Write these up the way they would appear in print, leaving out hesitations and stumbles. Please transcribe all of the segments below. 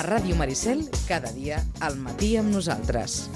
A Ràdio Maricel, cada dia al matí amb nosaltres.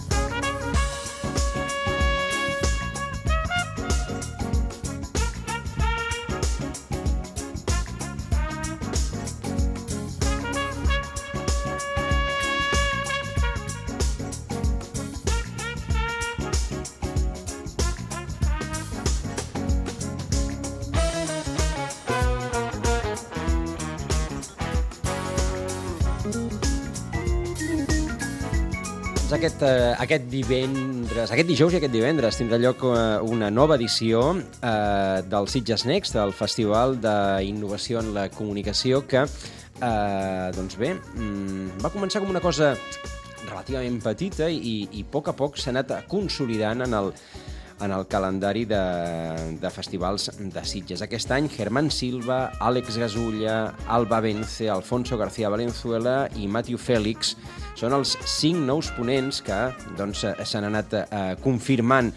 Aquest dijous i aquest divendres tindrà lloc una nova edició del Sitges Next, del Festival d'Innovació en la Comunicació, que va començar com una cosa relativament petita i a poc s'ha anat consolidant en el calendari de festivals de Sitges. Aquest any, Germán Silva, Àlex Gasulla, Alba Vence, Alfonso García Valenzuela i Matthew Félix són els 5 nous ponents que s'han anat confirmant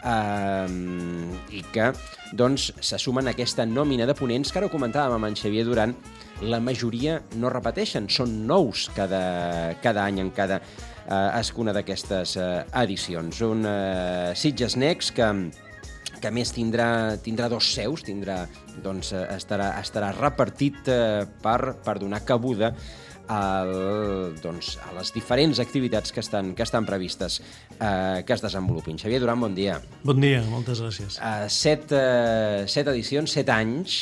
i que se sumen a aquesta nòmina de ponents que ara ho comentàvem amb en Xavier Duran. La majoria no repeteixen, són nous cada any en cada escuna d'aquestes edicions. Un Sitges Next que a més tindrà 2 seus, estarà repartit per donar cabuda a les diferents activitats que estan previstes que es desenvolupin. Xavier Duran, bon dia. Bon dia, moltes gràcies. 7 edicions, 7 anys,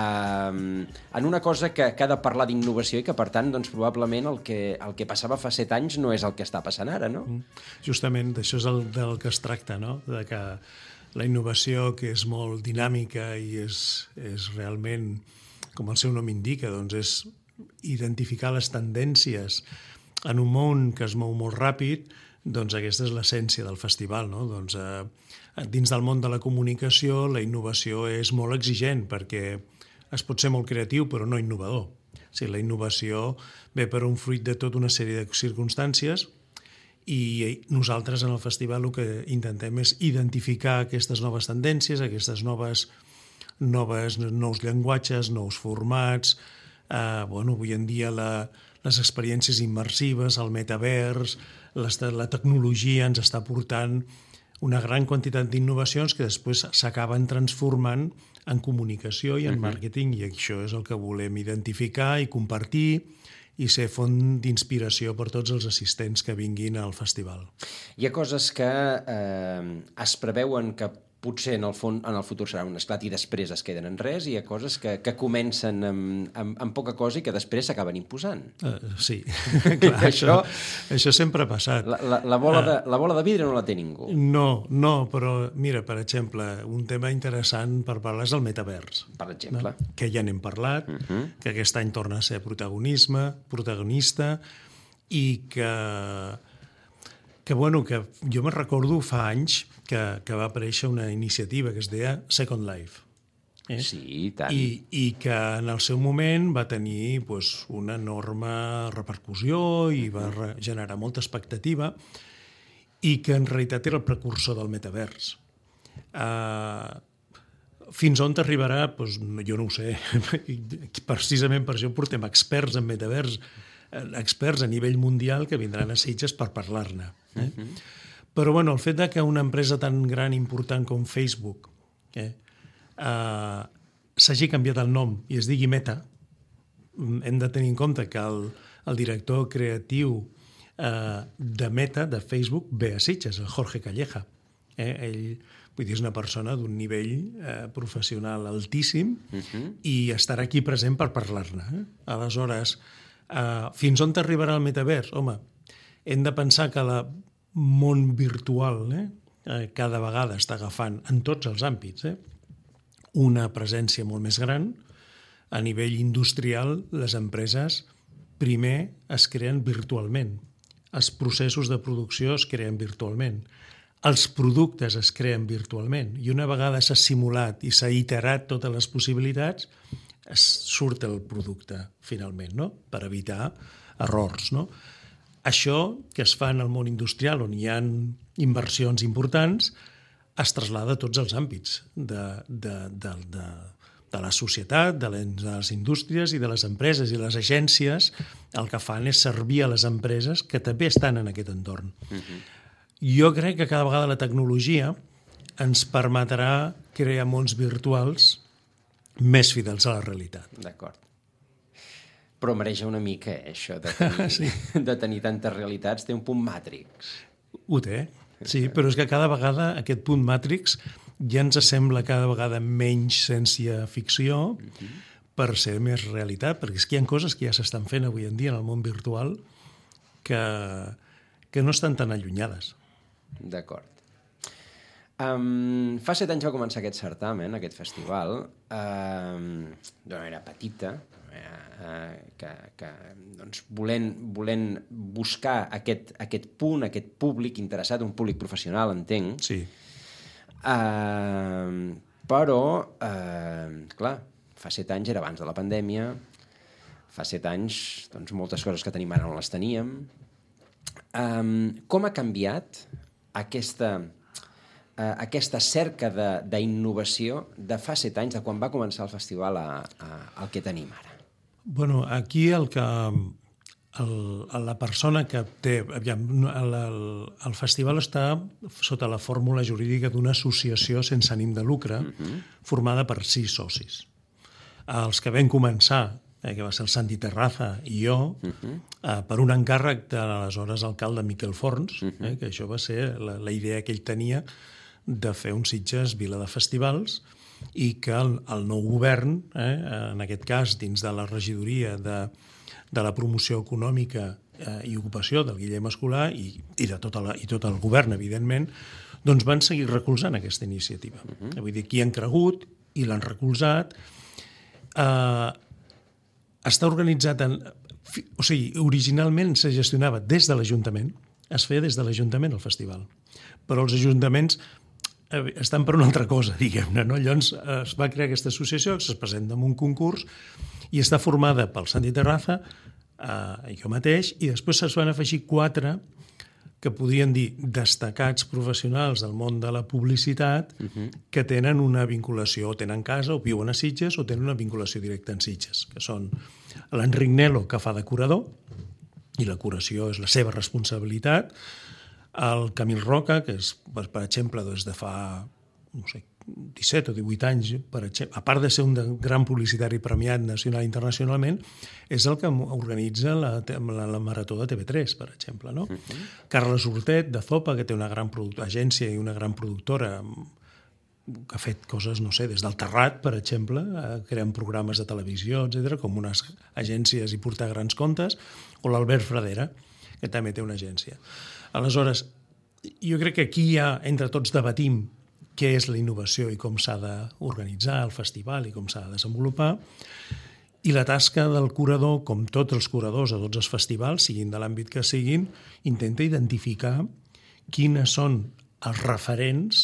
en una cosa que ha de parlar d'innovació i que, per tant, probablement el que passava fa 7 anys no és el que està passant ara, no? Justament, d'això és del que es tracta, no? De que la innovació, que és molt dinàmica i és realment, com el seu nom indica, és identificar les tendències en un món que es mou molt ràpid, aquesta és l'essència del festival, no? Dins del món de la comunicació, la innovació és molt exigent perquè es pot ser molt creatiu però no innovador. O sigui, la innovació ve per un fruit de tota una sèrie de circumstàncies i nosaltres en el festival el que intentem és identificar aquestes noves tendències, aquestes nous llenguatges, nous formats. Avui en dia les experiències immersives, el metavers, la tecnologia ens està portant una gran quantitat d'innovacions que després s'acaben transformant en comunicació i en màrqueting, i això és el que volem identificar i compartir i ser font d'inspiració per tots els assistents que vinguin al festival. Hi ha coses que es preveuen que potser en el futur serà un esclat i després es queden en res, i hi ha coses que comencen amb poca cosa i que després s'acaben imposant. Sí, clar, això sempre ha passat. La bola de vidre no la té ningú. No, però mira, per exemple, un tema interessant per parlar és el metavers. Per exemple. Que ja n'hem parlat, que aquest any torna a ser protagonista i que jo me'n recordo fa anys que va aparèixer una iniciativa que es deia Second Life. Sí, i tant. I que en el seu moment va tenir una enorme repercussió i va generar molta expectativa i que en realitat era el precursor del metavers. Fins on arribarà? Jo no ho sé. Precisament per això portem experts en metavers, experts a nivell mundial que vindran a Sitges per parlar-ne. Però el fet que una empresa tan gran i important com Facebook s'hagi canviat el nom i es digui Meta, hem de tenir en compte que el director creatiu de Meta, de Facebook, ve a Sitges, el Jorge Calleja. Ell és una persona d'un nivell professional altíssim i estarà aquí present per parlar-ne. Aleshores, fins on arribarà el metavers? Home, hem de pensar que el món virtual cada vegada està agafant en tots els àmbits una presència molt més gran. A nivell industrial, les empreses primer es creen virtualment. Els processos de producció es creen virtualment. Els productes es creen virtualment. I una vegada s'ha simulat i s'ha iterat totes les possibilitats, surt el producte finalment, no? Per evitar errors, no? Això que es fa en el món industrial, on hi ha inversions importants, es trasllada a tots els àmbits de la societat, de les indústries i de les empreses. I les agències el que fan és servir a les empreses que també estan en aquest entorn. Jo crec que cada vegada la tecnologia ens permetrà crear mons virtuals més fidels a la realitat. D'acord. Però mereix una mica, això de tenir, Sí. de tenir tantes realitats. Té un punt Matrix. Ho té, sí, però és que cada vegada aquest punt Matrix ja ens sembla cada vegada menys ciència-ficció per ser més realitat, perquè és que hi ha coses que ja s'estan fent avui en dia en el món virtual que no estan tan allunyades. D'acord. Fa 7 anys va començar aquest certamen, aquest festival, d'una manera petita, que doncs, volent buscar aquest punt, aquest públic interessat, un públic professional, entenc. Sí. Però, clar, fa 7 anys era abans de la pandèmia, fa 7 anys doncs, moltes coses que tenim ara no les teníem. Com ha canviat aquesta cerca d'innovació de fa 7 anys, de quan va començar el festival al que tenim ara? Bueno, aquí la persona que té... Aviam, el festival està sota la fórmula jurídica d'una associació sense ànim de lucre formada per 6 socis. Els que vam començar, que va ser el Santi Terraza i jo, per un encàrrec de l'aleshores alcalde Miquel Forns, que això va ser la idea que ell tenia de fer un Sitges vila de festivals, i que el nou govern, en aquest cas dins de la regidoria de la promoció econòmica i ocupació del Guillem Escolà i tot el govern, evidentment, doncs van seguir recolzant aquesta iniciativa. Vull dir, aquí han cregut i l'han recolzat. Està organitzat o sigui, originalment se gestionava des de l'Ajuntament, es feia des de l'Ajuntament el festival, però els ajuntaments estan per una altra cosa, diguem-ne, no? Llavors es va crear aquesta associació que es presenta en un concurs i està formada pel Santi Terraza i jo mateix, i després es van afegir 4 que podien dir destacats professionals del món de la publicitat que tenen una vinculació, o tenen casa, o viuen a Sitges, o tenen una vinculació directa en Sitges, que són l'Enric Nelo, que fa de curador, i la curació és la seva responsabilitat, el Camil Roca, que és, per exemple, des de fa, no sé, 17 o 18 anys, per exemple, a part de ser un gran publicitari premiat nacional i internacionalment, és el que organitza la Marató de TV3, per exemple. No? Carles Hortet, de Zopa, que té una gran agència i una gran productora, que ha fet coses, no sé, des del Terrat, per exemple, creant programes de televisió, etc, com unes agències i portar grans comptes, o l'Albert Fradera, que també té una agència. Aleshores, jo crec que aquí ja entre tots debatim què és la innovació i com s'ha d'organitzar el festival i com s'ha de desenvolupar, i la tasca del curador, com tots els curadors a tots els festivals, siguin de l'àmbit que siguin, intenta identificar quines són els referents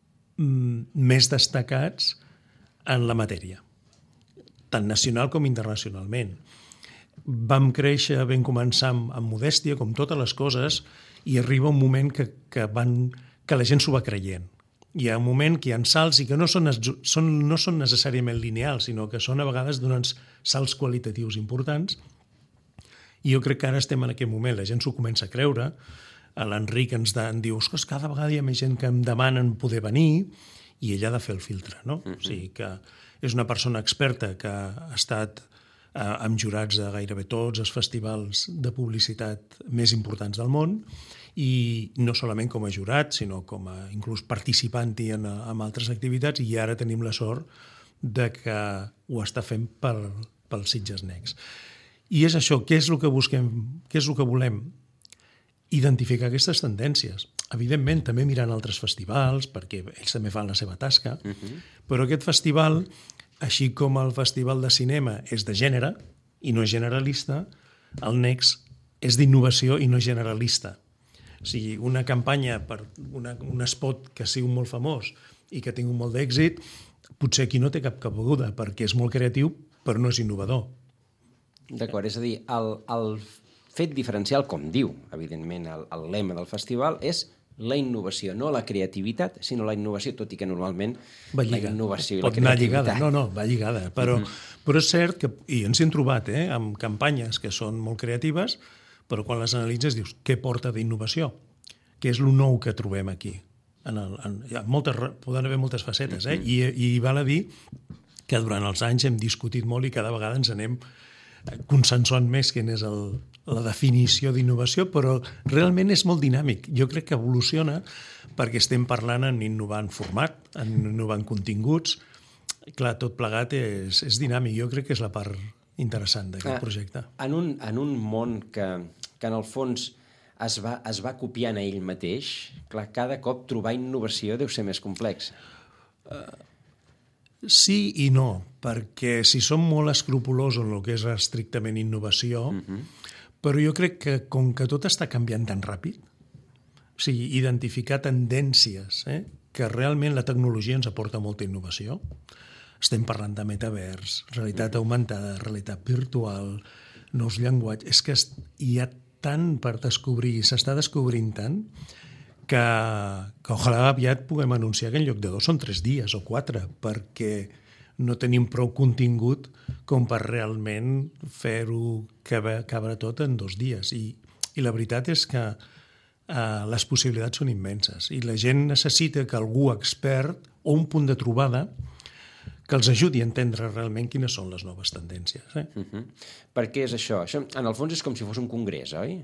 més destacats en la matèria, tant nacional com internacionalment. Vam créixer, vam començar amb modèstia, com totes les coses, i arriba un moment que la gent s'ho va creient. Hi ha un moment que hi ha salts i que no són necessàriament lineals, sinó que són a vegades d'uns salts qualitatius importants. I jo crec que ara estem en aquest moment, la gent s'ho comença a creure. L'Enric ens diu, ostres, cada vegada hi ha més gent que em demanen poder venir, i ell ha de fer el filtre, no? O sigui que és una persona experta que ha estat amb jurats de gairebé tots els festivals de publicitat més importants del món, i no solament com a jurat, sinó com a inclús participant-hi en altres activitats, i ara tenim la sort de que ho està fent pel Sitges Next. I és això, què és el que busquem, què és el que volem? Identificar aquestes tendències. Evidentment, també mirant altres festivals, perquè ells també fan la seva tasca, però aquest festival, així com el festival de cinema és de gènere i no és generalista, el Next és d'innovació i no generalista. O sigui, una campanya per un spot que sigui molt famós i que tingui molt d'èxit, potser aquí no té cap cabuda, perquè és molt creatiu, però no és innovador. D'acord, és a dir, el fet diferencial, com diu, evidentment, el lema del festival, és la innovació, no la creativitat, sinó la innovació, tot i que normalment la innovació i la pot anar creativitat... lligada, no, va lligada, però és cert que, i ens hi hem trobat, amb campanyes que són molt creatives, però quan les analitzes dius, què porta d'innovació? Què és el nou que trobem aquí? Poden haver moltes facetes, i val a dir que durant els anys hem discutit molt i cada vegada ens anem consensuant més quina és la definició d'innovació, però realment és molt dinàmic. Jo crec que evoluciona perquè estem parlant en innovar en format, en innovar en continguts. Clar, tot plegat és dinàmic. Jo crec que és la part interessant d'aquest projecte. En un món que en el fons es va copiant a ell mateix, clar, cada cop trobar innovació deu ser més complex. Sí i no, perquè si som molt escrupulosos en el que és estrictament innovació, però jo crec que com que tot està canviant tan ràpid, o sigui, identificar tendències, que realment la tecnologia ens aporta molta innovació. Estem parlant de metavers, realitat augmentada, realitat virtual, nous llenguatges. És que hi ha tant per descobrir, s'està descobrint tant, que ojalà aviat puguem anunciar que en lloc de 2 són 3 dies o 4, perquè no tenim prou contingut com per realment fer-ho cabre tot en 2 dies. I la veritat és que les possibilitats són immenses i la gent necessita que algú expert o un punt de trobada que els ajudi a entendre realment quines són les noves tendències. Per què és això? Això, en el fons, és com si fos un congrés, oi?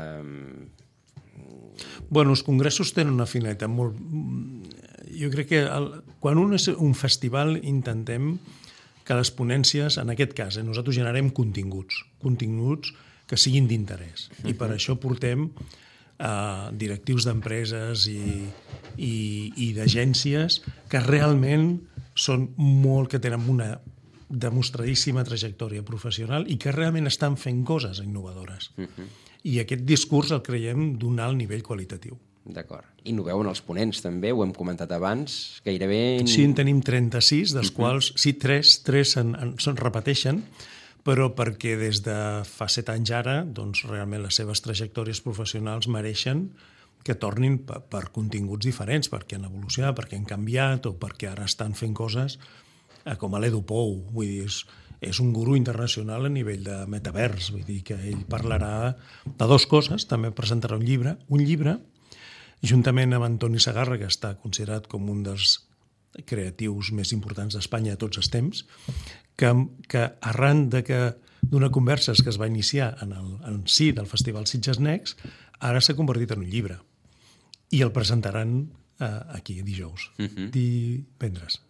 Bueno, els congressos tenen una finalitat molt... Jo crec que quan un és un festival intentem que les ponències, en aquest cas, nosaltres generem continguts que siguin d'interès. I per això portem directius d'empreses i d'agències que realment són que tenen una demostradíssima trajectòria professional i que realment estan fent coses innovadores. I aquest discurs el creiem d'un alt nivell qualitatiu. D'acord. Innoveu en els ponents, també, ho hem comentat abans, gairebé... Sí, en tenim 36, dels quals, sí, 3 se'n repeteixen, però perquè des de fa 7 anys ara, doncs realment les seves trajectòries professionals mereixen que tornin per continguts diferents, perquè han evolucionat, perquè han canviat o perquè ara estan fent coses com a l'Edu Pou, vull dir, és un guru internacional a nivell de metavers, vull dir que ell parlarà de 2 coses, també presentarà un llibre, juntament amb Antoni Segarra, que està considerat com un dels creatius més importants d'Espanya de tots els temps, que arran d'una conversa que es va iniciar en si del Festival Sitges Next, ara s'ha convertit en un llibre. I el presentaran aquí, dijous. Divendres.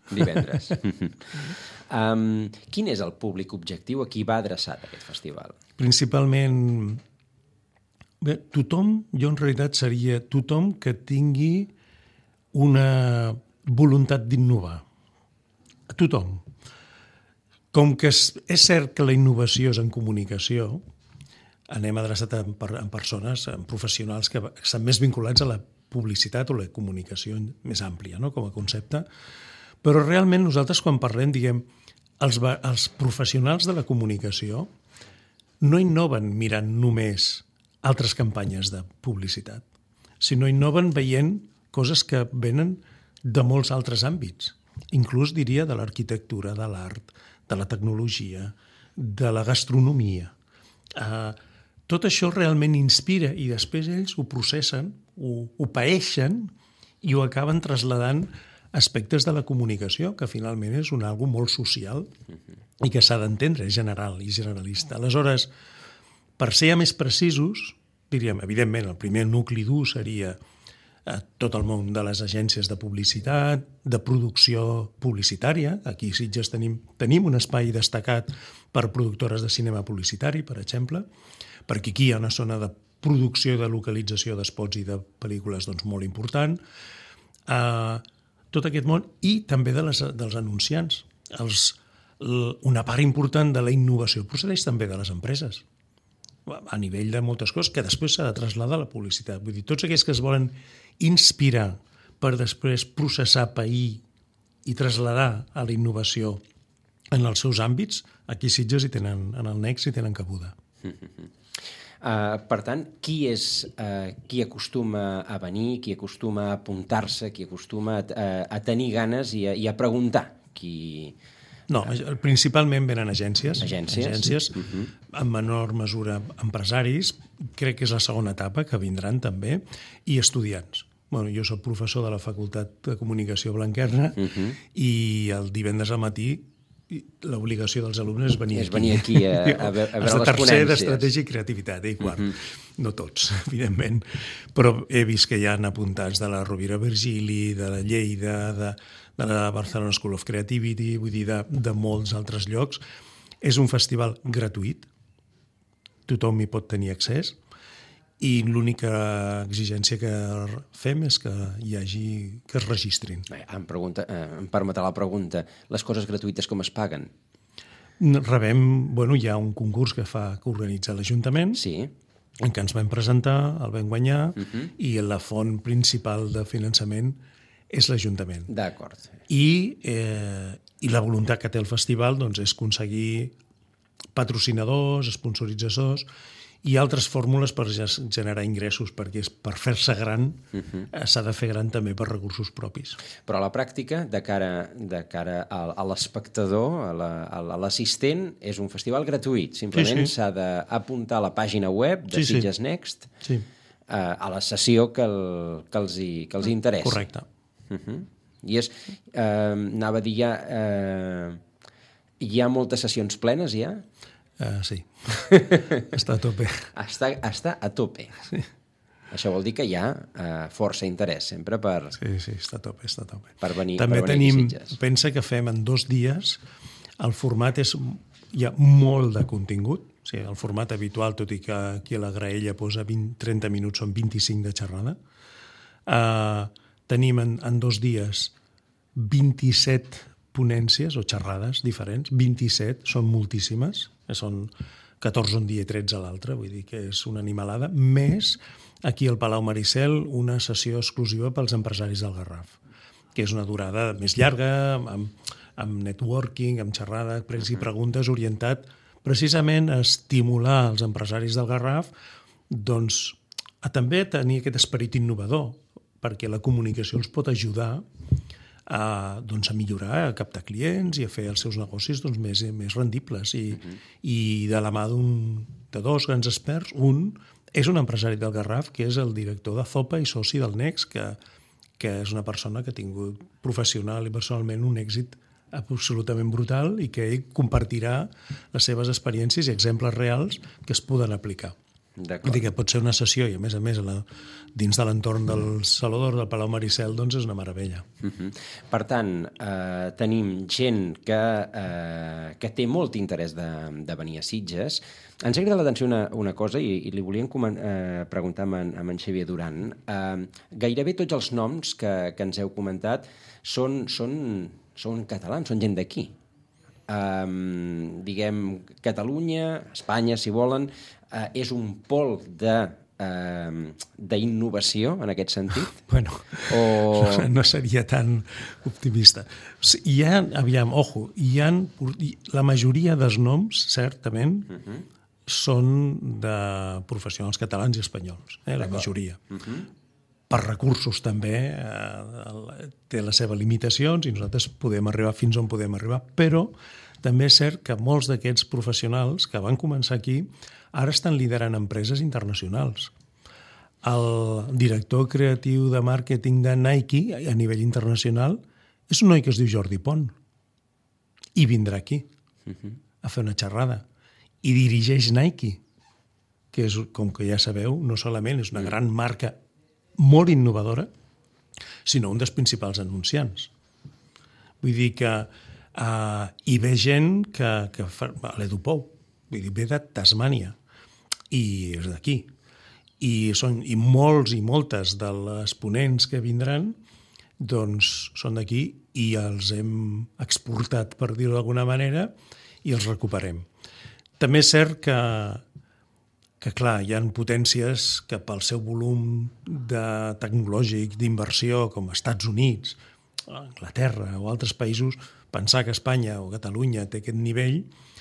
Quin és el públic objectiu a qui va adreçat aquest festival? Principalment, tothom, jo en realitat seria tothom que tingui una voluntat d'innovar. Tothom. Com que és cert que la innovació és en comunicació, anem adreçat a persones, a professionals que estan més vinculats a la publicitat o la comunicació més àmplia, no?, com a concepte. Però realment nosaltres quan parlem, diguem, els professionals de la comunicació no innoven mirant només altres campanyes de publicitat, sinó innoven veient coses que venen de molts altres àmbits, inclús diria de l'arquitectura, de l'art, de la tecnologia, de la gastronomia. Tot això realment inspira i després ells ho processen, ho paeixen i ho acaben traslladant aspectes de la comunicació, que finalment és una cosa molt social i que s'ha d'entendre, és general i generalista. Aleshores, per ser ja més precisos, diríem, evidentment, el primer nucli dur seria tot el món de les agències de publicitat, de producció publicitària. Aquí a Sitges tenim un espai destacat per productores de cinema publicitari, per exemple, perquè aquí hi ha una zona de producció i de localització d'espots i de pel·lícules doncs, molt important. Tot aquest món i també dels anunciants. Una part important de la innovació procedeix també de les empreses, a nivell de moltes coses, que després s'ha de traslladar a la publicitat. Vull dir, tots aquells que es volen inspirar per després processar, pair i traslladar a la innovació en els seus àmbits, aquí a Sitges en el Next hi tenen cabuda. Per tant, qui acostuma a venir, qui acostuma a apuntar-se, qui acostuma a tenir ganes i a preguntar? No, principalment venen agències. Agències. En menor mesura empresaris, crec que és la segona etapa que vindran també, i estudiants. Bueno, jo soc professor de la Facultat de Comunicació Blanquerna i el divendres al matí l'obligació dels alumnes és venir aquí a veure les ponències. Tercer d'estratègia i creativitat, i quart. No tots, evidentment, però he vist que hi ha apuntats de la Rovira Virgili, de la Lleida, de la Barcelona School of Creativity, vull dir, de molts altres llocs. És un festival gratuït, tothom hi pot tenir accés, i l'única exigència que fem és que es registrin. Em permetrà la pregunta, les coses gratuïtes com es paguen? Hi ha un concurs que organitza l'Ajuntament, en què ens vam presentar, el vam guanyar, i la font principal de finançament és l'Ajuntament. D'acord. I la voluntat que té el festival és aconseguir patrocinadors, sponsoritzadors i altres fórmules per generar ingressos, perquè per fer-se gran s'ha de fer gran també per recursos propis. Però a la pràctica, de cara a l'espectador, a l'assistent, és un festival gratuït. Simplement s'ha d'apuntar a la pàgina web de Sitges Next a la sessió que els interessa. Correcte. I anava a dir, hi ha moltes sessions plenes, ja? Sí, està a tope. Està a tope. Sí. Això vol dir que hi ha força interès sempre per... Sí, està a tope. Per venir també tenim, pensa que fem en 2 dies, el format hi ha molt de contingut, o sigui, el format habitual, tot i que aquí a la graella posa 30 minuts, són 25 de xerrada. Tenim en 2 dies 27 ponències o xerrades diferents, 27, són moltíssimes, són 14 un dia i 13 a l'altre, vull dir que és una animalada, més aquí al Palau Maricel una sessió exclusiva pels empresaris del Garraf, que és una durada més llarga, amb networking, amb xerrada, pregs i preguntes, orientat precisament a estimular els empresaris del Garraf a també tenir aquest esperit innovador, perquè la comunicació els pot ajudar a millorar, a captar clients i a fer els seus negocis més rendibles. I de la mà de 2 grans experts, un és un empresari del Garraf, que és el director de Zopa i soci del Next, que és una persona que ha tingut professional i personalment un èxit absolutament brutal i que ell compartirà les seves experiències i exemples reals que es poden aplicar. Vull dir que pot ser una sessió i, a més, dins de l'entorn del Saló d'Or del Palau Maricel, és una meravella. Per tant, tenim gent que té molt interès de venir a Sitges. Ens ha cridat l'atenció una cosa i li volíem preguntar a en Xavier Duran. Gairebé tots els noms que ens heu comentat són catalans, són gent d'aquí. Diguem, Catalunya, Espanya, si volen, és un pol d'innovació en aquest sentit? Bueno, no seria tan optimista. La majoria dels noms, certament, són de professionals catalans i espanyols, la majoria. Per recursos també té les seves limitacions i nosaltres podem arribar fins on podem arribar, però també és cert que molts d'aquests professionals que van començar aquí ara estan liderant empreses internacionals. El director creatiu de màrqueting de Nike a nivell internacional és un noi que es diu Jordi Pont i vindrà aquí a fer una xerrada i dirigeix Nike, que és, com que ja sabeu, no solament és una gran marca molt innovadora, sinó un dels principals anunciants. Vull dir que hi ve gent que fa l'Edu Pou, vull dir, ve de Tasmània i és d'aquí. I molts i moltes de les ponents que vindran són d'aquí i els hem exportat, per dir-ho d'alguna manera, i els recuperem. També és cert que clar, hi ha potències que pel seu volum tecnològic, d'inversió, com Estats Units, Anglaterra o altres països, pensar que Espanya o Catalunya té aquest nivell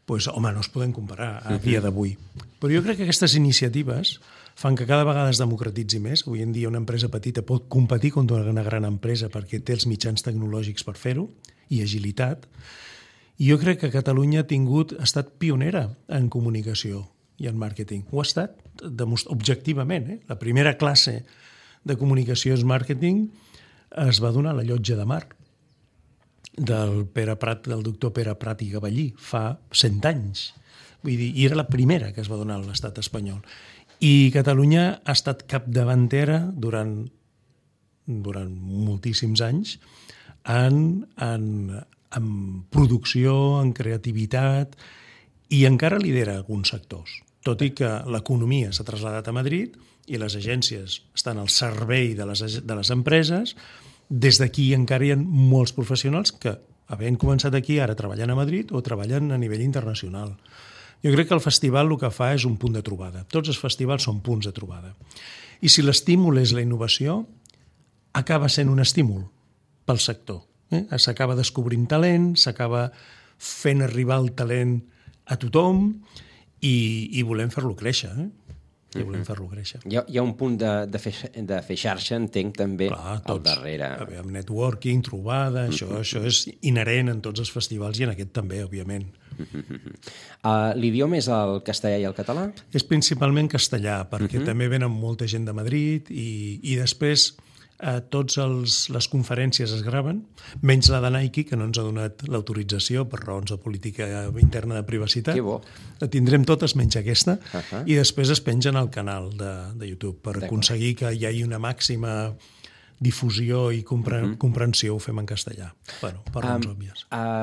doncs, home, no es poden comparar a dia d'avui. Però jo crec que aquestes iniciatives fan que cada vegada es democratitzi més. Avui en dia una empresa petita pot competir contra una gran empresa perquè té els mitjans tecnològics per fer-ho i agilitat. I jo crec que Catalunya ha estat pionera en comunicació i en màrqueting. Ho ha estat, objectivament. La primera classe de comunicació i màrqueting es va donar a la Llotja de Mar del doctor Pere Prat i Gavallí fa 100 anys. Vull dir, i era la primera que es va donar a l'estat espanyol. I Catalunya ha estat capdavantera durant moltíssims anys en producció, en creativitat, i encara lidera alguns sectors. Tot i que l'economia s'ha traslladat a Madrid i les agències estan al servei de les empreses, des d'aquí encara hi ha molts professionals que, havent començat aquí, ara treballen a Madrid o treballen a nivell internacional. Jo crec que el festival el que fa és un punt de trobada. Tots els festivals són punts de trobada. I si l'estímul és la innovació, acaba sent un estímul pel sector. S'acaba descobrint talent, s'acaba fent arribar el talent a tothom i volem fer-lo créixer. I volem fer-lo créixer. Hi ha un punt de fer xarxa, entenc, també, al darrere. Amb networking, trobada, això és inherent en tots els festivals i en aquest també, òbviament. L'idioma és el castellà i el català? És principalment castellà, perquè també venen molta gent de Madrid i després totes les conferències es graven, menys la de Nike, que no ens ha donat l'autorització per raons de política interna de privacitat. Que bo. La tindrem totes menys aquesta, i després es pengen al canal de YouTube per aconseguir que hi hagi una màxima difusió i comprensió. Ho fem en castellà, per raons òbvies.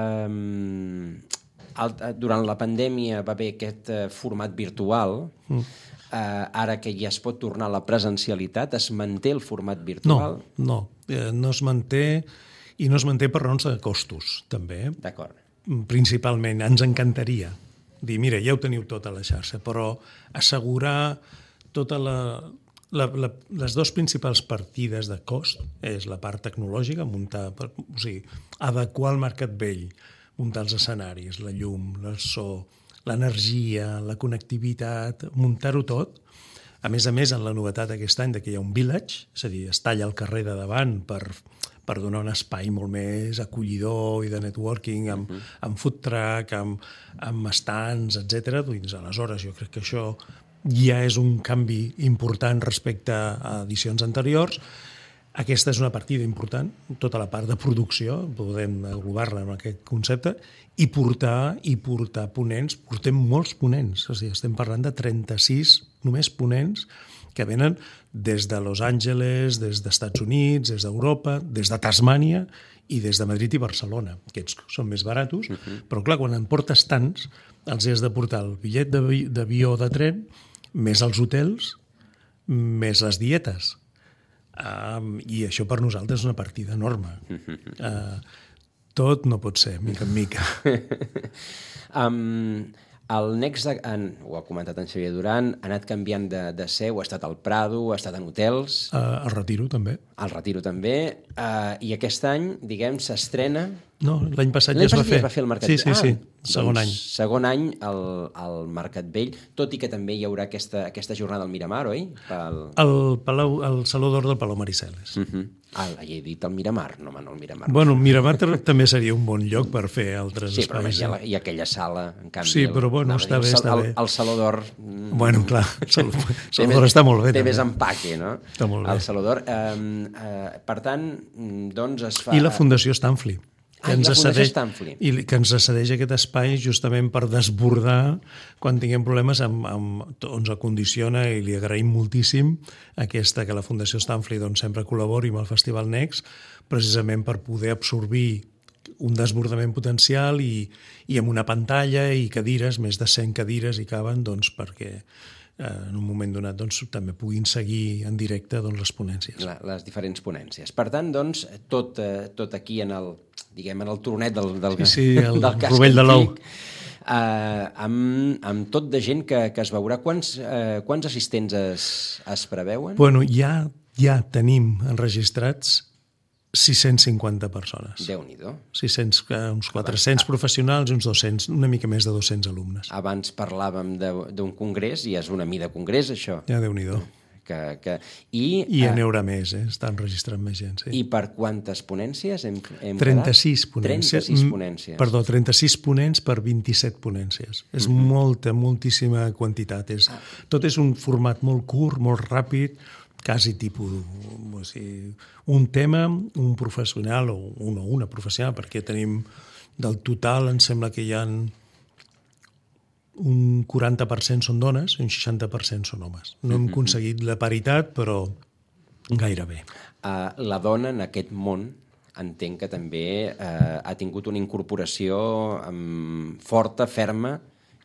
Durant la pandèmia va haver aquest format virtual. Ara que ja es pot tornar a la presencialitat, es manté el format virtual? No es manté, i no es manté per raons de costos, també. D'acord. Principalment, ens encantaria dir, mira, ja ho teniu tot a la xarxa, però assegurar les dues principals partides de cost és la part tecnològica, adequar el mercat vell, muntar els escenaris, la llum, el so, l'energia, la connectivitat, muntar-ho tot. A més, en la novetat aquest any que hi ha un village, és a dir, es talla el carrer de davant per donar un espai molt més acollidor i de networking, amb food truck, amb stands, etc. Doncs aleshores jo crec que això ja és un canvi important respecte a edicions anteriors. Aquesta és una partida important, tota la part de producció, podem englobar-la en aquest concepte, i portar ponents, portem molts ponents, o sigui, estem parlant de 36 només ponents que venen des de Los Angeles, des dels Estats Units, des d'Europa, des de Tasmània i des de Madrid i Barcelona. Aquests són més baratos, però clar, quan en portes tants, els has de portar el bitllet d'avió o de tren, més els hotels, més les dietes. I això per nosaltres és una partida enorme. Tot no pot ser, mica en mica. El Next, ho ha comentat en Xavier Duran, ha anat canviant de seu, ha estat al Prado, ha estat en hotels... Al Retiro, també. Al Retiro, també. I aquest any, diguem, s'estrena... No, l'any passat ja es va fer. Ja es va fer el Mercat Vell. Sí, segon any. Segon any al Mercat Vell, tot i que també hi haurà aquesta jornada al Miramar, oi? El Saló d'Or del Palau Mariceles. Ja he dit el Miramar, no el Miramar. Bueno, el Miramar també seria un bon lloc per fer altres espais. Sí, però hi ha aquella sala, en canvi... Sí, però bueno, està bé. El Saló d'Or... Bueno, clar, el Saló d'Or està molt bé. Té més empaque, no? Està molt bé. El Saló d'Or. Per tant, doncs es fa... I la Fundació Stanfli. La Fundació Stanfli. I que ens cedeix aquest espai justament per desbordar quan tinguem problemes ens acondiciona, i li agraïm moltíssim que la Fundació Stanfli sempre col·labori amb el Festival Next, precisament per poder absorbir un desbordament potencial i amb una pantalla i cadires, més de 100 cadires hi caben, perquè en un moment donat també puguin seguir en directe les ponències. Les diferents ponències. Per tant, tot aquí en el turonet del rovell de l'ou. Amb tot de gent que es veurà. Quants assistents es preveuen? Bueno, ja tenim enregistrats 650 persones. Déu-n'hi-do. 600, uns 400 professionals i uns 200, una mica més de 200 alumnes. Abans parlàvem d'un congrés i és una mida congrés, això. Ja, Déu-n'hi-do. I n'hi haurà més, estan registrant més gent. Sí. I per quantes ponències hem 36 quedat? ponències. 36 ponències. Perdó, 36 ponents per 27 ponències. És moltíssima quantitat. Tot és un format molt curt, molt ràpid, quasi tipus un tema, un professional o una professional, perquè tenim del total, em sembla que hi ha un 40% són dones i un 60% són homes. No hem aconseguit la paritat, però gairebé. La dona en aquest món entenc que també ha tingut una incorporació forta, ferma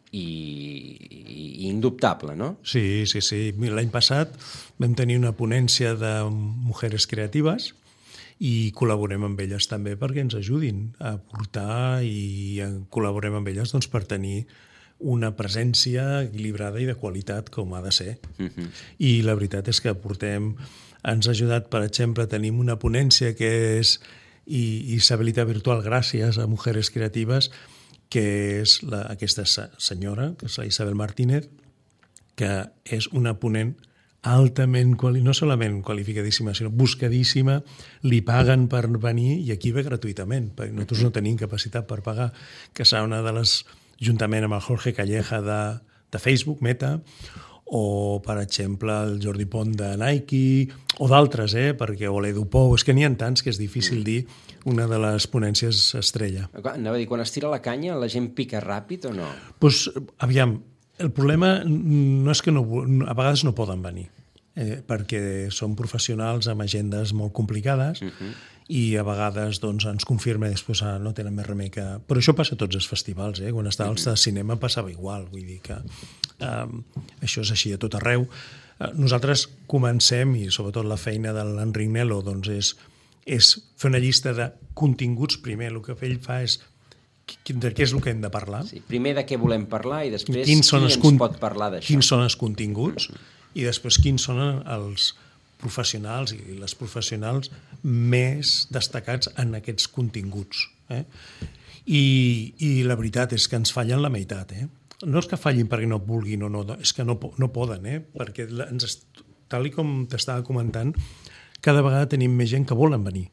i indubtable, no? Sí. L'any passat vam tenir una ponència de mujeres creatives i col·laborem amb elles també perquè ens ajudin a portar i col·laborem amb elles doncs, per tenir una presència equilibrada i de qualitat com ha de ser. I la veritat és que ens ha ajudat, per exemple, tenim una ponència que és Isabelita Virtual gràcies a Mujeres Creatives, que és aquesta senyora, que és la Isabel Martínez, que és una ponent altament, no solament qualificadíssima, sinó buscadíssima, li paguen per venir i aquí ve gratuïtament, perquè nosaltres no tenim capacitat per pagar, que serà una de les, juntament amb el Jorge Calleja de Facebook, Meta, o, per exemple, el Jordi Pont de Nike, o d'altres, perquè o l'Edu Pou, és que n'hi ha tants que és difícil dir una de les ponències estrella. Anava a dir, quan es tira la canya, la gent pica ràpid o no? Doncs, aviam, el problema no és que a vegades no poden venir, perquè són professionals amb agendes molt complicades i a vegades doncs, ens confirma després no tenen més remei que... Però això passa a tots els festivals, quan estava als de cinema passava igual, vull dir que això és així a tot arreu. Nosaltres comencem, i sobretot la feina de l'Enric Nelo, doncs és fer una llista de continguts primer. El que ell fa és de què és el que hem de parlar. Sí, primer de què volem parlar i després qui ens pot parlar d'això. Quins són els continguts i després quins són els professionals i les professionals més destacats en aquests continguts. I la veritat és que ens fallen la meitat. No és que fallin perquè no vulguin o no, és que no poden, perquè tal com t'estava comentant, cada vegada tenim més gent que volen venir.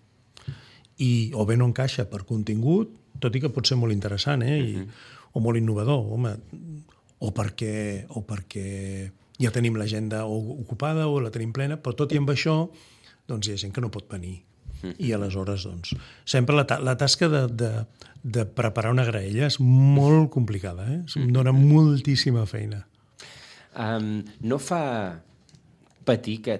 O bé no encaixa per contingut, tot i que pot ser molt interessant, o molt innovador, o perquè ja tenim l'agenda ocupada o la tenim plena, però tot i amb això doncs hi ha gent que no pot venir. I aleshores, doncs, sempre la tasca de preparar una graella és molt complicada, em dona moltíssima feina. No fa patir que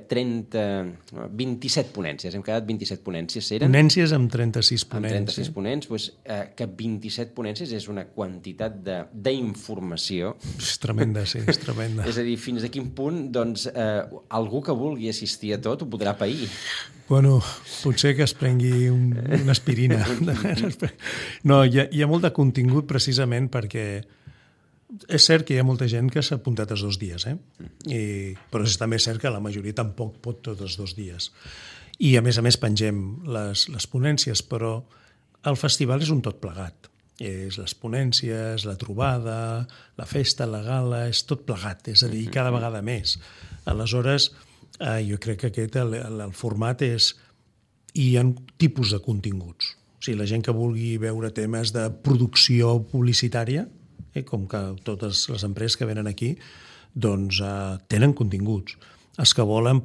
27 ponències, hem quedat 27 ponències, eren? Ponències amb 36 ponents. Amb 36 ponents, doncs, que 27 ponències és una quantitat d'informació. És tremenda, sí, és tremenda. És a dir, fins a quin punt, doncs, algú que vulgui assistir a tot ho podrà pair. Bueno, potser que es prengui una aspirina. No, hi ha molt de contingut precisament perquè és cert que hi ha molta gent que s'ha apuntat els 2 dies, però és també cert que la majoria tampoc pot tots els 2 dies. I a més pengem les ponències, però el festival és un tot plegat. És les ponències, la trobada, la festa, la gala, és tot plegat, és a dir, cada vegada més. Aleshores, jo crec que el format és... Hi ha tipus de continguts. O sigui, la gent que vulgui veure temes de producció publicitària, com que totes les empreses que venen aquí doncs tenen continguts. Els que volen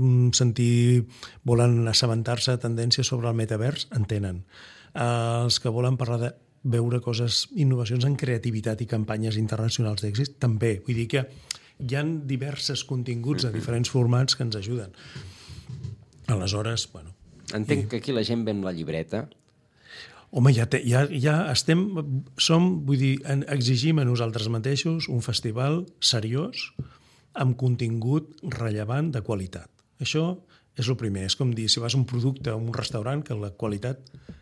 volen assabentar-se de tendències sobre el metavers en tenen. Els que volen parlar de veure coses, innovacions en creativitat i campanyes internacionals d'èxit també. Vull dir que hi ha diversos continguts de diferents formats que ens ajuden. Aleshores, bueno... Entenc que aquí la gent ve amb la llibreta. Home, ja estem... vull dir, exigim a nosaltres mateixos un festival seriós amb contingut rellevant de qualitat. Això és el primer. És com dir, si vas a un producte a un restaurant, que la qualitat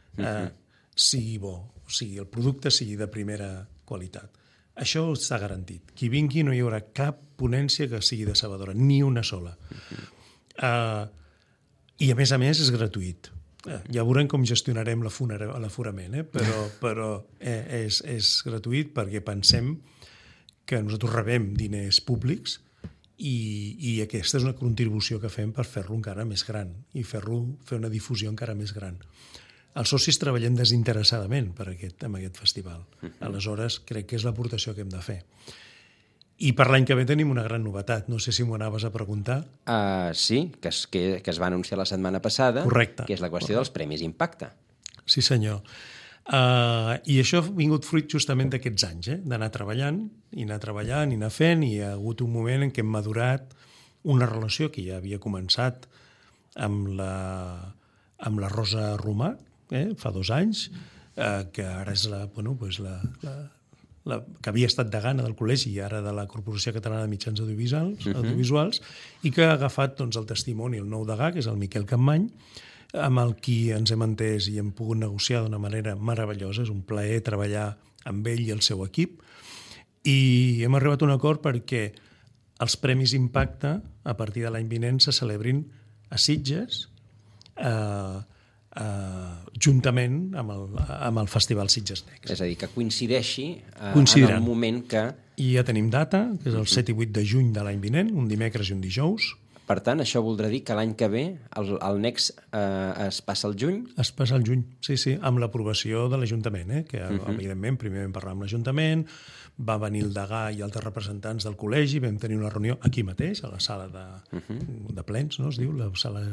sigui bo. O sigui, el producte sigui de primera qualitat. Això està garantit. Qui vingui no hi haurà cap ponència que sigui decebedora, ni una sola. I a més és gratuït. Ja veurem com gestionarem l'aforament, però és gratuït perquè pensem que nosaltres rebem diners públics i aquesta és una contribució que fem per fer-lo encara més gran i fer una difusió encara més gran. Els socis treballem desinteressadament amb aquest festival. Aleshores, crec que és l'aportació que hem de fer. I per l'any que ve tenim una gran novetat. No sé si m'ho anaves a preguntar. Sí, que es va anunciar la setmana passada. Correcte. Que és la qüestió dels Premis Impacte. Sí, senyor. I això ha vingut fruit justament d'aquests anys, d'anar treballant, i anar fent, i hi ha hagut un moment en què hem madurat una relació que ja havia començat amb la Rosa Romà, fa 2 anys, que ara és que havia estat degana del col·legi i ara de la Corporació Catalana de Mitjans Audiovisuals, i que ha agafat el testimoni, el nou degà, que és el Miquel Campmany, amb el qui ens hem entès i hem pogut negociar d'una manera meravellosa. És un plaer treballar amb ell i el seu equip. I hem arribat a un acord perquè els Premis Impacte, a partir de l'any vinent, se celebrin a Sitges, juntament amb el Festival Sitges Next. És a dir, que coincideixi en el moment que... I ja tenim data, que és el 7 i 8 de juny de l'any vinent, un dimecres i un dijous. Per tant, això voldrà dir que l'any que ve el Next es passa al juny? Es passa al juny, sí, amb l'aprovació de l'Ajuntament, que evidentment primer vam parlar amb l'Ajuntament, va venir el degà i altres representants del col·legi, vam tenir una reunió aquí mateix, a la sala de plens, no es diu? La sala...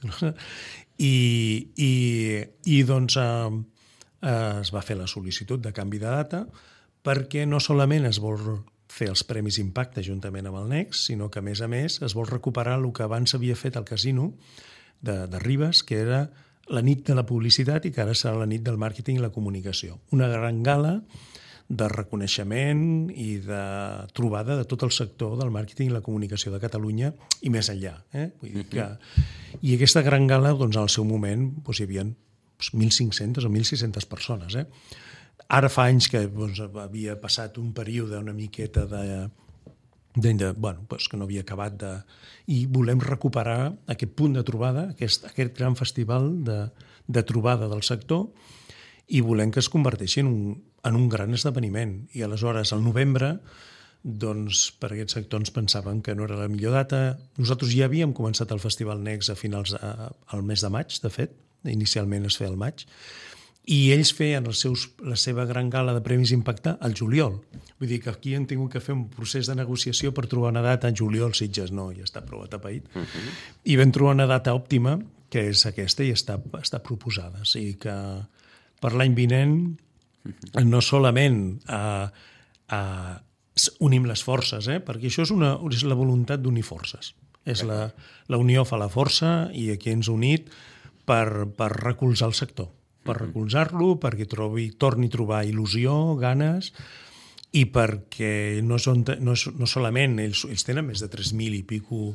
I doncs es va fer la sol·licitud de canvi de data perquè no solament es vol fer els Premis Impacte juntament amb el Next, sinó que, a més, es vol recuperar el que abans s'havia fet al casino de Ribes, que era la nit de la publicitat i que ara serà la nit del màrqueting i la comunicació. Una gran gala de reconeixement i de trobada de tot el sector del màrqueting i la comunicació de Catalunya i més enllà. Vull dir que... I aquesta gran gala, doncs, al seu moment, hi havia 1.500 o 1.600 persones. Ara fa anys que havia passat un període una miqueta que no havia acabat i volem recuperar aquest punt de trobada, aquest gran festival de trobada del sector, i volem que es converteixi en un gran esdeveniment. I aleshores, al novembre, doncs, per aquest sector ens pensàvem que no era la millor data. Nosaltres ja havíem començat el Festival Next a finals al mes de maig, de fet, inicialment es feia al maig, i ells feien la seva gran gala de Premis Impacte al juliol. Vull dir que aquí hem tingut que fer un procés de negociació per trobar una data en juliol. Sitges no, ja està prou atapeït. I vam trobar una data òptima, que és aquesta, i està proposada. O sigui que per l'any vinent no solament unim les forces, perquè això és la voluntat d'unir forces. La unió fa la força i aquí ens unit per recolzar el sector, per recolzar-lo, perquè torni a trobar il·lusió, ganes, i perquè no solament ells tenen més de 3.000 i pico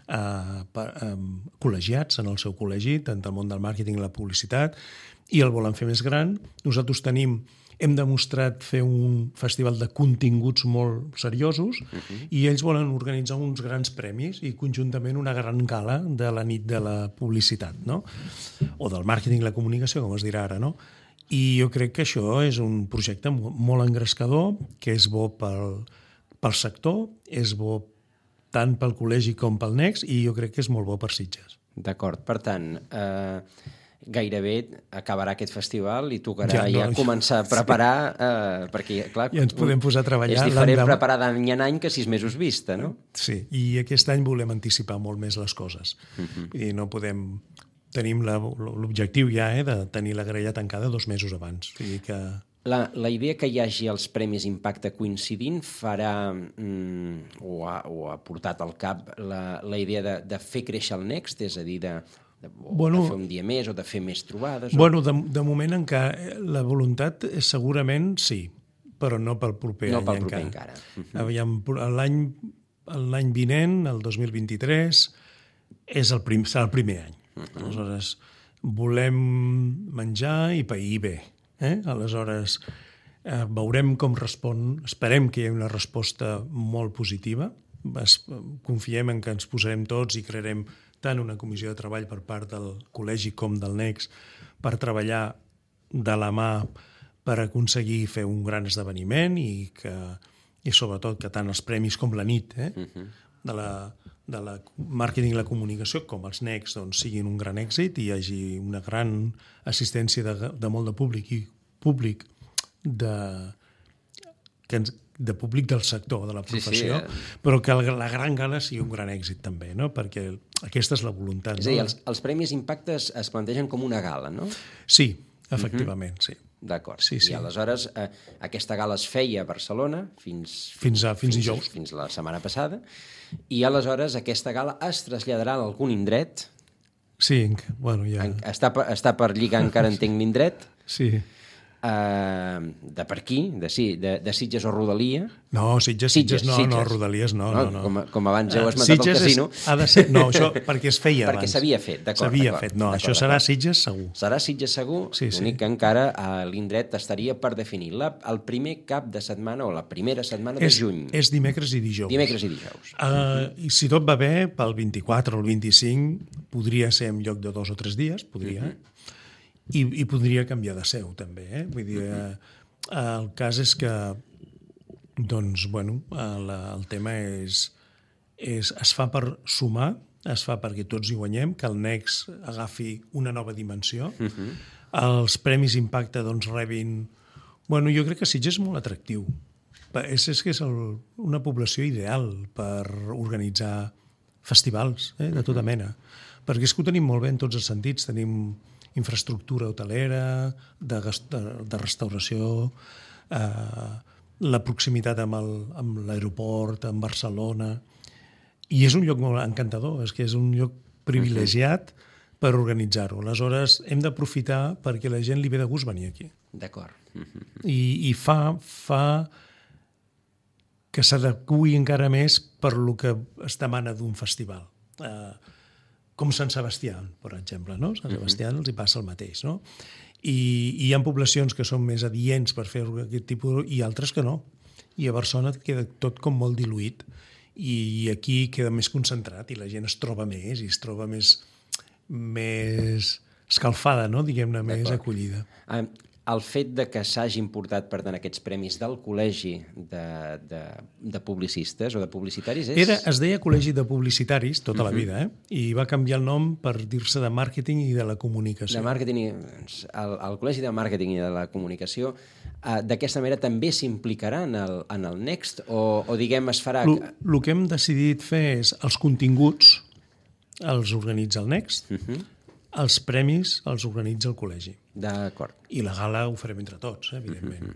col·legiats en el seu col·legi, tant del món del màrqueting i la publicitat, i el volen fer més gran. Nosaltres hem demostrat fer un festival de continguts molt seriosos i ells volen organitzar uns grans premis i conjuntament una gran gala de la nit de la publicitat, no? O del màrqueting i la comunicació, com es dirà ara, no? I jo crec que això és un projecte molt engrescador, que és bo pel sector, és bo tant pel col·legi com pel Next, i jo crec que és molt bo per Sitges. D'acord. Per tant, gairebé acabarà aquest festival i tocarà ja començar a preparar, perquè, clar, ja ens podem posar a treballar. És diferent preparar d'any en any que 6 mesos vista, no? Sí, i aquest any volem anticipar molt més les coses. I no podem... Tenim l'objectiu ja de tenir la graella tancada 2 mesos abans. Vull dir que... La idea que hi hagi els Premis Impacte coincidint farà, o ha portat al cap la idea de fer créixer el Next, és a dir, de fer un dia més o de fer més trobades? Bueno, de moment encara la voluntat segurament sí, però no pel proper any encara. No pel proper encara. Aviam, l'any vinent, el 2023, serà el primer any. Aleshores, volem menjar i pair bé. Aleshores, veurem com respon. Esperem que hi hagi una resposta molt positiva. Confiem en que ens posarem tots i crearem tant una comissió de treball per part del col·legi com del Next per treballar de la mà per aconseguir fer un gran esdeveniment i sobretot que tant els premis com la nit de la màrqueting i la comunicació com els Next doncs, siguin un gran èxit i hi hagi una gran assistència de molt de públic públic del sector, de la professió, però que la gran gala sigui un gran èxit també, no? Perquè aquesta és la voluntat. És a dir, els Premis Impacte es plantegen com una gala, no? Sí, efectivament, sí. D'acord. Sí. I aleshores aquesta gala es feia a Barcelona fins dijous. Fins la setmana passada. I aleshores aquesta gala es traslladarà a algun indret. Sí, bueno, ja... Està per lligar encara entenc l'indret. Sí. De per aquí, de Sitges o Rodalia. No, Sitges no, Rodalies no. Com abans heu esmentat el casino. Ha de ser, no, això perquè es feia abans. Perquè s'havia fet, d'acord. S'havia fet, no, això serà Sitges segur. Serà Sitges segur, l'únic que encara l'indret estaria per definir el primer cap de setmana o la primera setmana de juny. És dimecres i dijous. Dimecres i dijous. I si tot va bé, pel 24 o el 25 podria ser en lloc de 2 o 3 dies, podria, I podria canviar de seu, també. Vull dir, el cas és que, doncs, bueno, el tema es fa per sumar, es fa perquè tots hi guanyem, que el Next agafi una nova dimensió. Els Premis Impacte, doncs, rebin... Bueno, jo crec que Sitges és molt atractiu. És que és una població ideal per organitzar festivals de tota mena. Perquè és que ho tenim molt bé en tots els sentits. Tenim infraestructura hotelera, de restauració, la proximitat amb l'aeroport, amb Barcelona. I és un lloc molt encantador, és que és un lloc privilegiat per organitzar-ho. Aleshores, hem d'aprofitar perquè la gent li ve de gust venir aquí. D'acord. I fa que s'adequi encara més per lo que es demana d'un festival. Com Sant Sebastià, per exemple, no? Sant Sebastià els hi passa el mateix, no? I hi ha poblacions que són més adients per fer aquest tipus i altres que no. I a Barcelona queda tot com molt diluït i aquí queda més concentrat i la gent es troba més i es troba més escalfada, no? Diguem-ne, més acollida. El fet de que s'hagin portat, per tant, aquests premis del Col·legi de Publicistes o de Publicitaris és... Es deia Col·legi de Publicitaris tota la vida, i va canviar el nom per dir-se de Màrqueting i de la Comunicació. De Màrqueting, el Col·legi de Màrqueting i de la Comunicació d'aquesta manera també s'implicarà en el Next o diguem, es farà... El que hem decidit fer és els continguts els organitza el Next, els premis els organitza el col·legi. D'acord. I la gala ho farem entre tots, evidentment.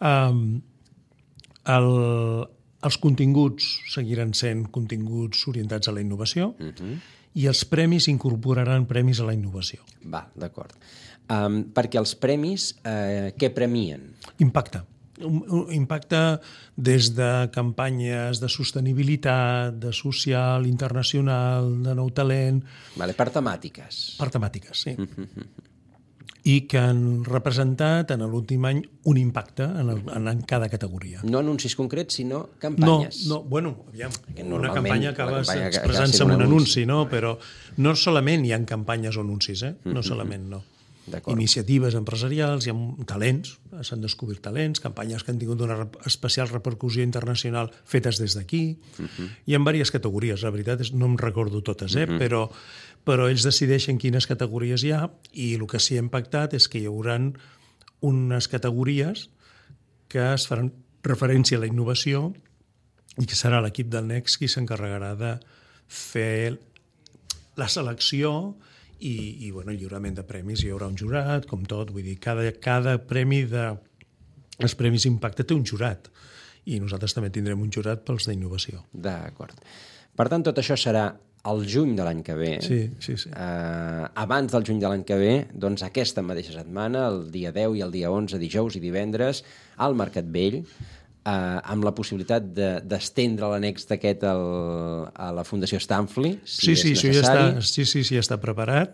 Els continguts seguiran sent continguts orientats a la innovació i els premis incorporaran premis a la innovació. Va, d'acord. Perquè els premis, què premien? Impacte. Impacte des de campanyes de sostenibilitat, de social, internacional, de nou talent... Vale, per temàtiques. Per temàtiques, sí. I que han representat en l'últim any un impacte en cada categoria. No anuncis concrets, sinó campanyes. No, bueno, aviam, una campanya acaba expressant-se en un anunci, no? Però no solament hi ha campanyes o anuncis, no solament, no. Iniciatives empresarials, hi ha talents, s'han descobert talents, campanyes que han tingut una especial repercussió internacional fetes des d'aquí. Hi ha diverses categories, la veritat és no em recordo totes, però ells decideixen quines categories hi ha i el que s'hi ha impactat és que hi haurà unes categories que es faran referència a la innovació i que serà l'equip del Next qui s'encarregarà de fer la selecció i el lliurament de premis. Hi haurà un jurat, com tot, vull dir, cada premi els Premis Impacte té un jurat i nosaltres també tindrem un jurat pels d'innovació. D'acord. Per tant, tot això serà al juny de l'any que ve. Sí. Abans del juny de l'any que ve, doncs aquesta mateixa setmana, el dia 10 i el dia 11, dijous i divendres, al Mercat Vell, amb la possibilitat d'estendre l'annex d'aquest a la Fundació Stanfley, si és necessari. Sí, ja està preparat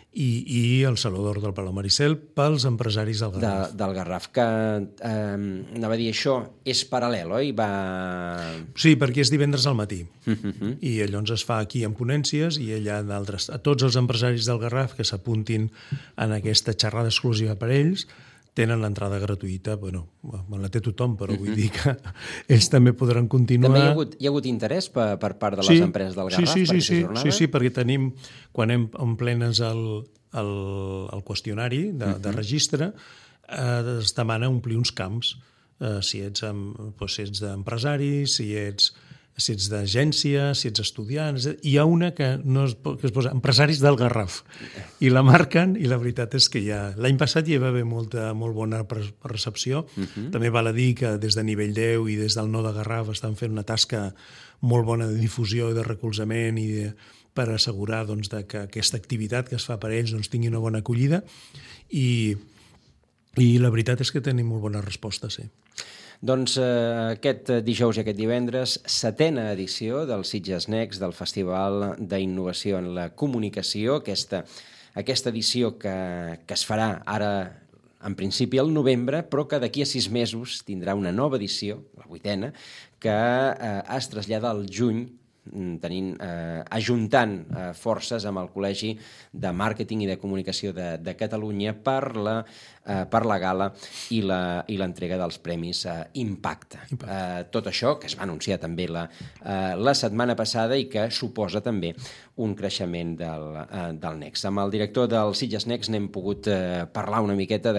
i el Saló d'Or del Palau Maricel pels empresaris del Garraf. Del Garraf, que anava a dir això, és paral·lel, oi? Sí, perquè és divendres al matí. I llavors es fa aquí en ponències i allà d'altres. A tots els empresaris del Garraf que s'apuntin en aquesta xerrada exclusiva per ells tenen l'entrada gratuïta. Bueno, la té tothom, però vull dir que ells també podran continuar. També hi ha hagut interès per part de les empreses del Garraf per aquesta jornada? Sí, perquè tenim, quan emplenes el qüestionari de registre, es demana omplir uns camps. Si ets d'empresaris, si ets d'agència, si ets estudiants... Hi ha una que es posa empresaris del Garraf i la marquen, i la veritat és que l'any passat hi va haver molt bona recepció. També val a dir que des de nivell 10 i des del No de Garraf estan fent una tasca molt bona de difusió i de recolzament per assegurar que aquesta activitat que es fa per ells tingui una bona acollida, i la veritat és que tenim molt bona resposta, sí. Doncs aquest dijous i aquest divendres, 7a edició del Sitges Next, del Festival d'Innovació en la Comunicació, aquesta edició que es farà ara, en principi, al novembre, però que d'aquí a 6 mesos tindrà una nova edició, la 8a, que es trasllada al juny, ajuntant forces amb el Col·legi de Màrqueting i de Comunicació de Catalunya per la gala i l'entrega dels premis Impacte. Tot això que es va anunciar també la setmana passada i que suposa també un creixement del Next. Amb el director del Sitges Next n'hem pogut parlar una miqueta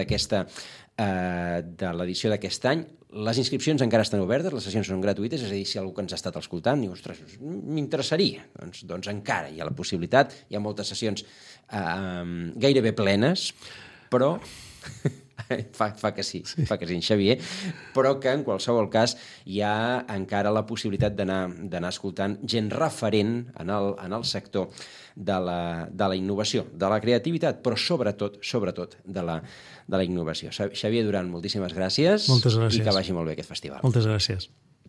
de l'edició d'aquest any. Les inscripcions encara estan obertes, les sessions són gratuïtes, és a dir, si algú que ens ha estat escoltant diu, ostres, m'interessaria, doncs encara hi ha la possibilitat, hi ha moltes sessions gairebé plenes, però fa que sí, en Xavier, però que en qualsevol cas hi ha encara la possibilitat d'anar escoltant gent referent en el sector de la innovació, de la creativitat, però sobretot de la innovació. Xavier Duran, moltíssimes gràcies. Moltes gràcies. I que vagi molt bé aquest festival. Moltes gràcies.